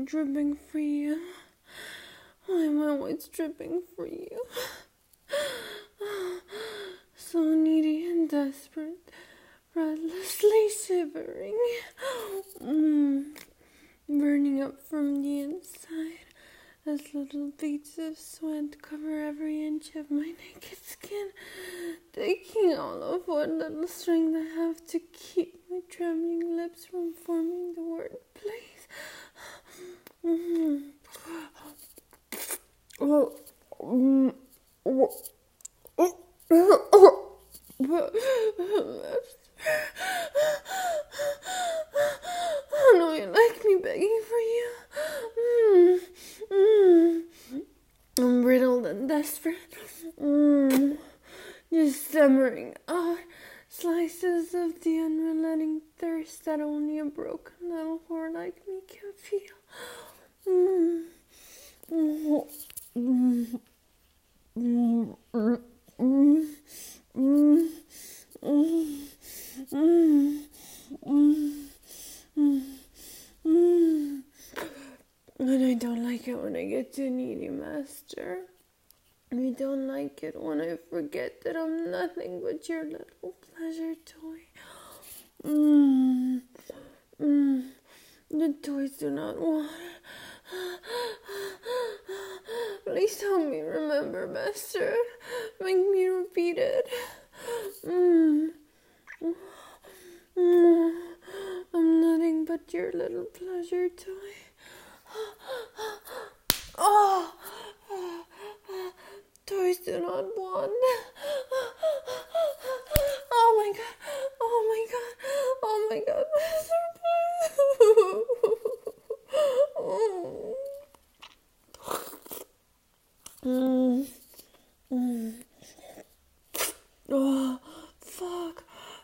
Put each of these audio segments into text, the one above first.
dripping for you? Why am I always dripping for you? So needy and desperate, breathlessly shivering, burning up from the inside as little beads of sweat cover every inch of my naked skin, taking all of what little strength I have to keep my trembling lips from forming the word please. I know you like me begging for you. I'm brittled and desperate. Just stammering out slices of the unrelenting thirst that only a broken little whore like me can feel. And I don't like it when I get too needy, master. I don't like it when I forget that I'm nothing but your little pleasure toy. The toys do not want. Please help me remember, master. Make me repeat it. I'm nothing but your little pleasure toy. Toys do not want. Oh my god, master, Oh, fuck.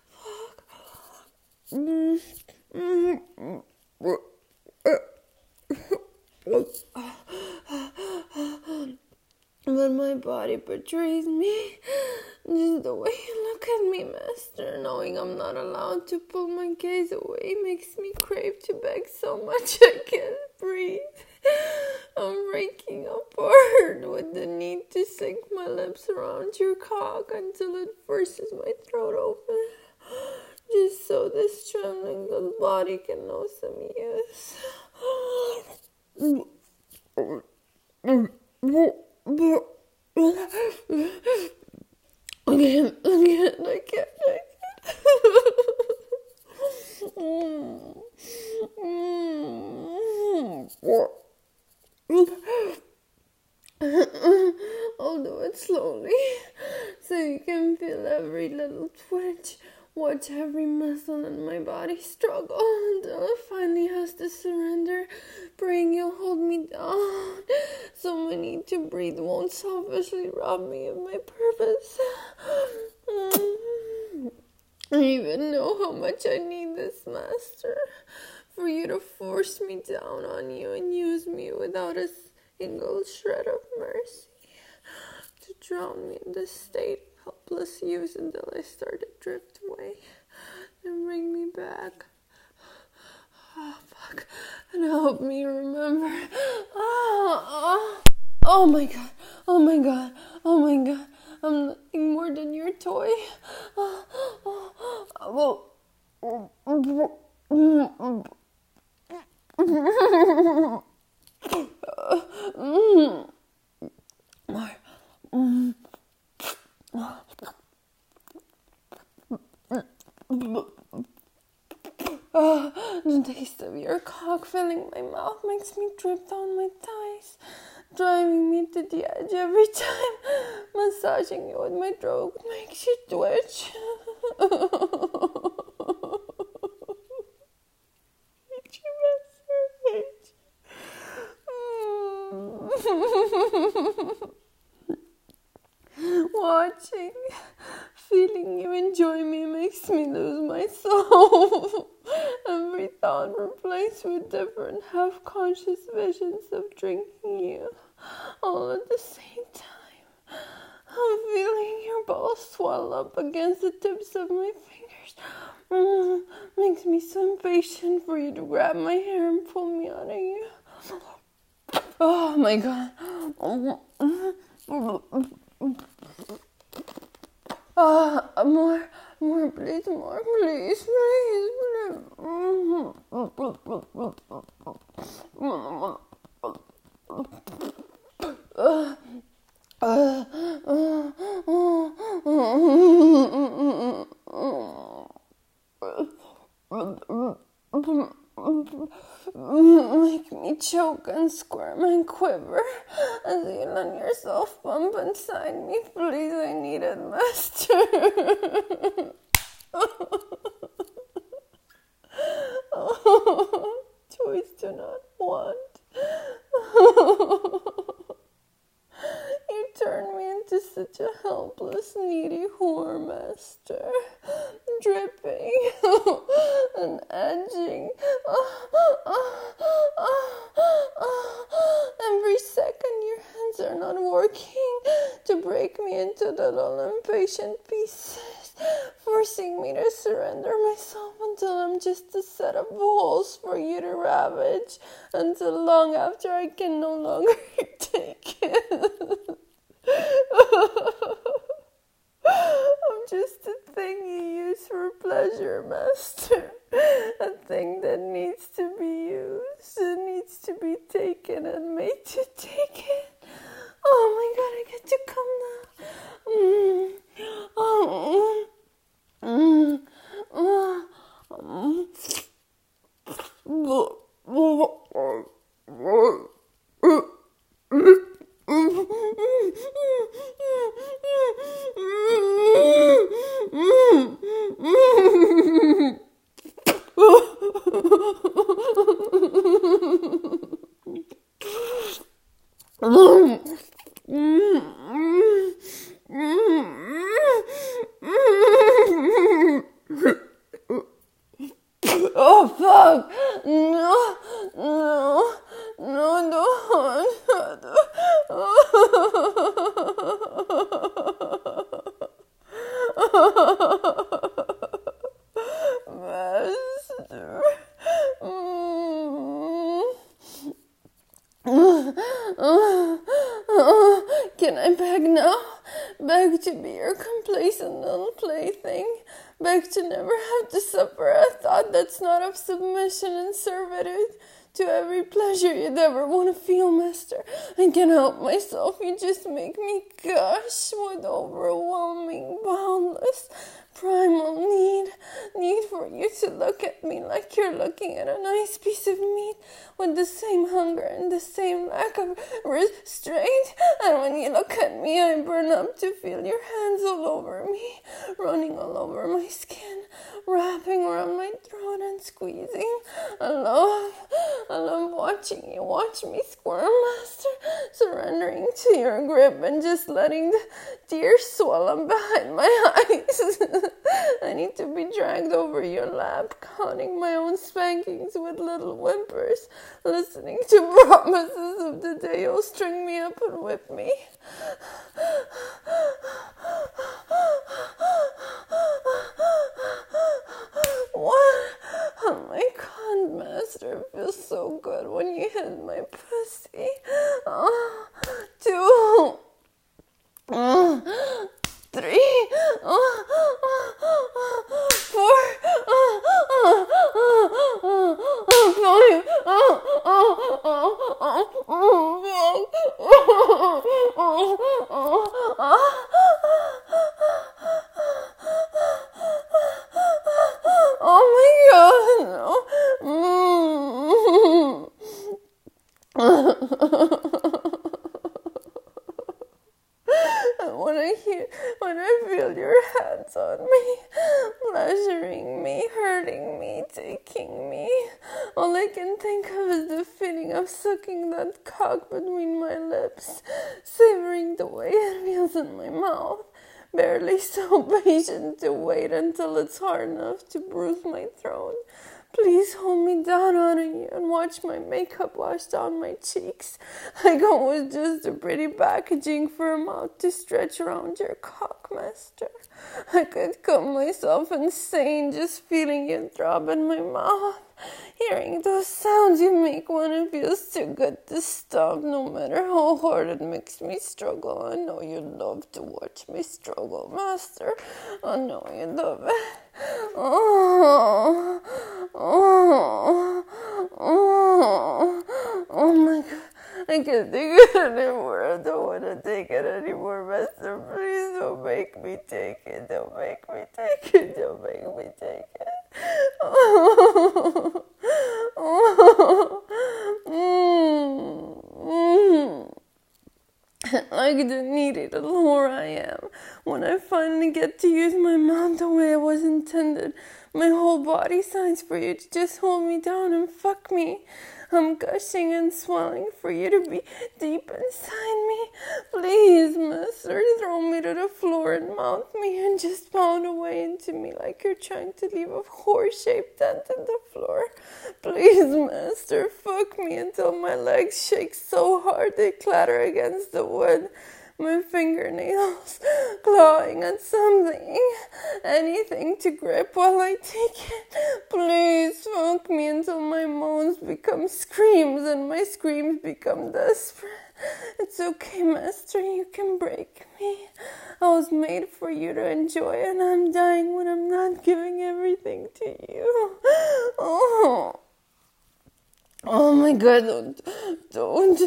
But my body betrays me. Just the way you look at me, master, knowing I'm not allowed to pull my gaze away, makes me crave to beg so much I can't breathe. I'm breaking apart with the need to sink my lips around your cock until it forces my throat open, just so this trembling little body can know some use. Again, I can't. I'll do it slowly, so you can feel every little twitch. Watch every muscle in my body struggle until it finally has to surrender. Praying you'll hold me down, so my need to breathe won't selfishly rob me of my purpose. I even know how much I need this, master, for you to force me down on you and use me without a single shred of mercy, to drown me in this state of helpless use until I start to drift away, and bring me back. Oh, fuck. And help me remember. Oh my god. I'm nothing more than your toy. The taste of your cock filling my mouth makes me drip down my thighs, driving me to the edge every time. Massaging you with my throat makes you twitch. Watching, feeling you enjoy me makes me lose my soul. Every thought replaced with different half-conscious visions of drinking you, all at the same time. I'm feeling your balls swell up against the tips of my fingers. Makes me so impatient for you to grab my hair and pull me out of you. Oh my God. More, please, more, please, Make me choke and squirm and quiver as you let yourself pump inside me. Please, I need it, master. Choice do not want. You turned me into such a helpless, needy whore, master. Dripping and edging. Every second your hands are not working to break me into little impatient pieces, forcing me to surrender myself until I'm just a set of holes for you to ravage, until long after I can no longer take it. I'm just a thing you use for pleasure, master. A thing that needs to be used, it needs to be taken and made to take it. Oh my God, I get to come now. Oh fuck! No, Master. Can I beg now? Beg to be your complacent little plaything. Beg to never have to suffer a thought that's not of submission and servitude to every pleasure you'd ever want to feel, master. I can't help myself. You just make me gush with overwhelming, boundless, primal need for you to look at me like you're looking at a nice piece of meat, with the same hunger and the same lack of restraint. And when you look at me, I burn up to feel your hands all over me, running all over my skin, wrapping around my throat and squeezing. I love watching you watch me squirm, master, surrendering to your grip and just letting the tears swell up behind my eyes. I need to be dragged over your lap, counting my own spankings with little whimpers, listening to promises of the day you'll string me up and whip me. What? Oh my God, master, it feels so good when you hit my pussy. 2, 3, 4, 5. Oh my God, when I feel your hands on me, pleasuring me, hurting me, taking me, all I can think of is the feeling of sucking that cock between my lips, savoring the way it feels in my mouth, barely so patient to wait until it's hard enough to bruise my throat. Please hold me down on you and watch my makeup wash down my cheeks, like it was just a pretty packaging for a mouth to stretch around your cock, master. I could cut myself insane just feeling you throb in my mouth. Hearing those sounds you make when it feels too good to stop, no matter how hard it makes me struggle. I know you love to watch me struggle, Master. I know you love it. Oh, oh, oh, oh my God. I can't take it anymore. I don't want to take it anymore, Master. Please don't make me take it. Don't make me take it. Don't make me take it. Oh, oh, like the needy little whore I am. When I finally get to use my mouth the way it was intended, my whole body signs for you to just hold me down and fuck me. I'm gushing and swelling for you to be deep inside me. Please, Master, throw me to the floor and mount me and just pound away into me like you're trying to leave a horse-shaped dent in the floor. Please, Master, fuck me until my legs shake so hard they clatter against the wood. My fingernails clawing at something, anything to grip while I take it. Please fuck me until my moans become screams and my screams become desperate. It's okay, Master, you can break me. I was made for you to enjoy, and I'm dying when I'm not giving everything to you. Oh my God, don't.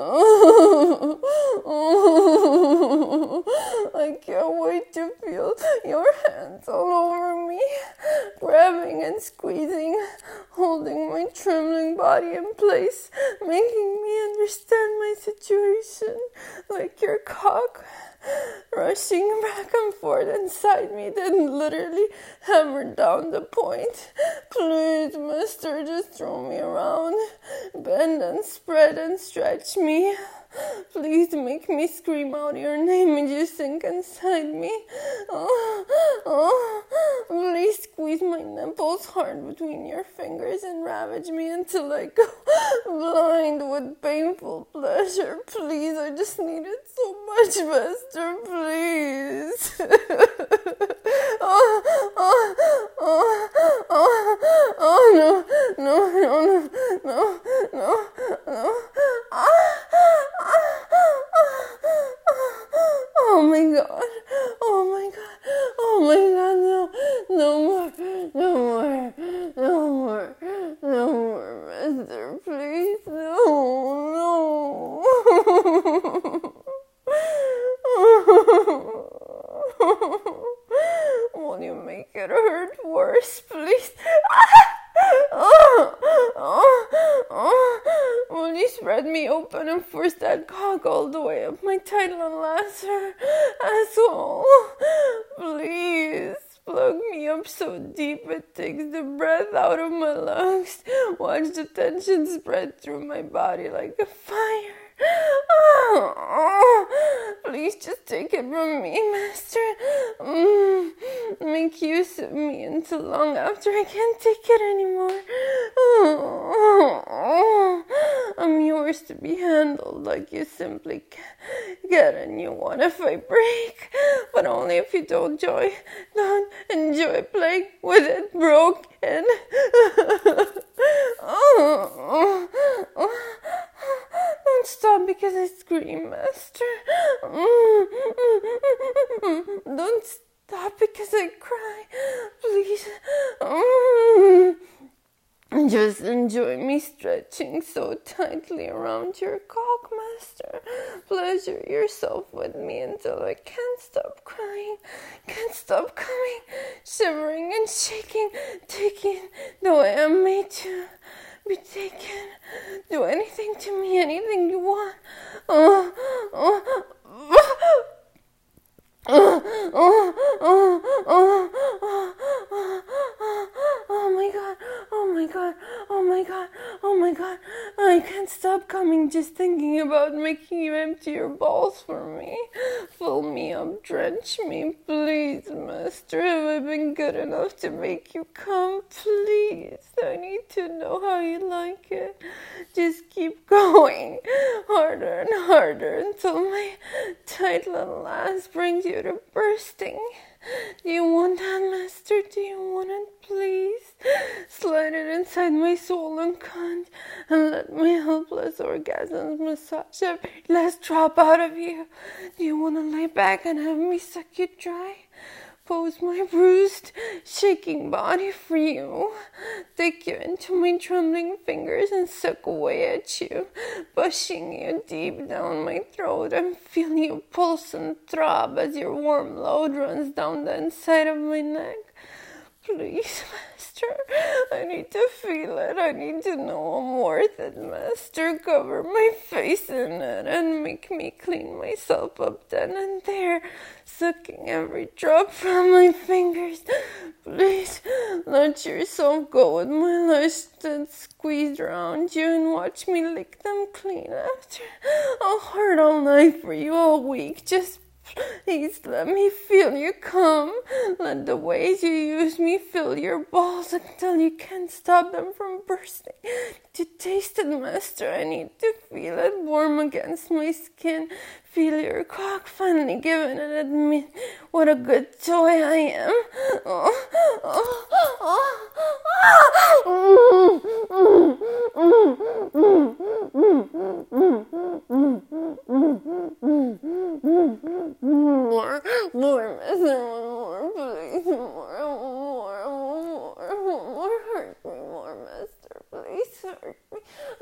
I can't wait to feel your hands all over me, grabbing and squeezing, holding my trembling body in place, making me understand my situation, like your cock rushing back and forth inside me, then literally hammered down the point. Please, Master, just throw me around, bend and spread and stretch me. Please make me scream out your name and you sink inside me. Please squeeze my nipples hard between your fingers and ravage me until I go blind with painful pleasure. Please, I just need it so much, Master, please. No. Oh my God, no more, Master, please, no. Will you make it hurt worse, please? Will you spread me open and force that cock all the way up my title and lacer asshole? Please, plug me up so deep it takes the breath out of my lungs. Watch the tension spread through my body like a fire. Please just take it from me, Master. Make use of me until long after I can't take it anymore. I'm yours to be handled like you simply get a new one if I break, but only if you don't enjoy playing with it broken. Don't stop because I scream, Master. Don't stop because I cry, please. Just enjoy me stretching so tightly around your cock, Master. Pleasure yourself with me until I can't stop crying, can't stop coming, shivering and shaking, taking the way I'm made to be taken. Do anything to me, anything you want. Oh my God. I can't stop coming just thinking about making you empty your balls for me. Fill me up, drench me, please, Master. Have I been good enough to make you come? Please, I need to know how you like it. Just keep going, harder and harder until my tight little ass brings you to bursting. Do you want that, master? Do you want it, please? Slide it inside my swollen cunt and let my helpless orgasms massage every last drop out of you. Do you want to lay back and have me suck you dry? Pose my bruised, shaking body for you. Take you into my trembling fingers and suck away at you, pushing you deep down my throat and feel you pulse and throb as your warm load runs down the inside of my neck. Please, master, I need to feel it. I need to know I'm worth it, master. Cover my face in it and make me clean myself up then and there, sucking every drop from my fingers. Please, let yourself go with my lust and squeeze around you and watch me lick them clean after. I'll hurt all night for you, all week. Just please let me feel you come. Let the ways you use me fill your balls until you can't stop them from bursting. To taste it, master, I need to feel it warm against my skin. Feel your cock finally given and admit what a good toy I am. More, master, more, please, more, hurt me more, master, please, hurt me.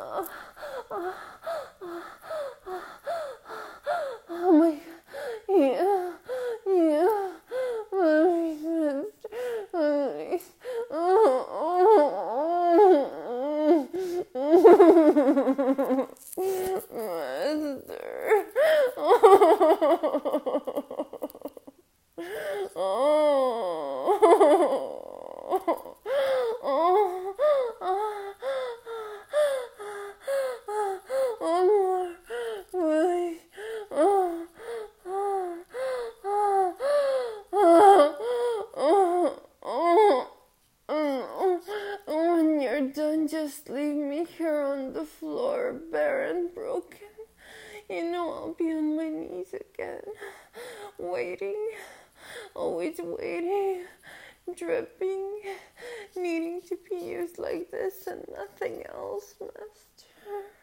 Oh my God, yeah, please, master, When you're done, just leave me here on the floor, bare and broken. You know I'll be on my knees again, waiting, always waiting, dripping, needing to be used like this and nothing else, master.